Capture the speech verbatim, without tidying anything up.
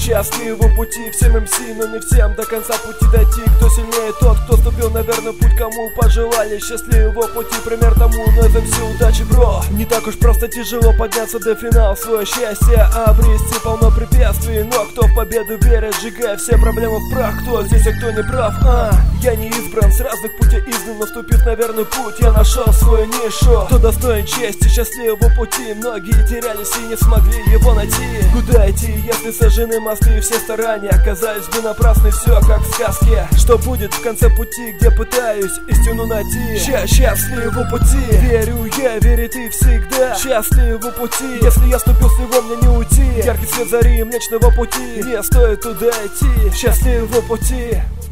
Счастливого пути всем эм си, но не всем до конца пути дойти. Кто сильнее, тот, кто ступил на верный путь. Кому пожелали счастливого пути, пример тому, но эм си удачи, бро. Не так уж просто тяжело подняться до финала. Свое счастье обрести полно препятствий, но кто в победу верит, сжигая все проблемы в прах. Кто здесь, а кто не прав, а? Я не избран, с разных путей изгнан, наступив на верный путь, я нашел свою нишу. Кто достоин чести, счастливого пути, многие терялись и не смогли его найти. Куда идти, если сожжены мосты и все старания оказались бы напрасны, все как в сказке. Что будет в конце пути, где пытаюсь истину найти? Ща счастливого пути, верю я, верит и всегда. Счастливого пути, если я ступил с него, мне не уйти. Яркий свет зари Млечного пути, не стоит туда идти. Счастливого пути.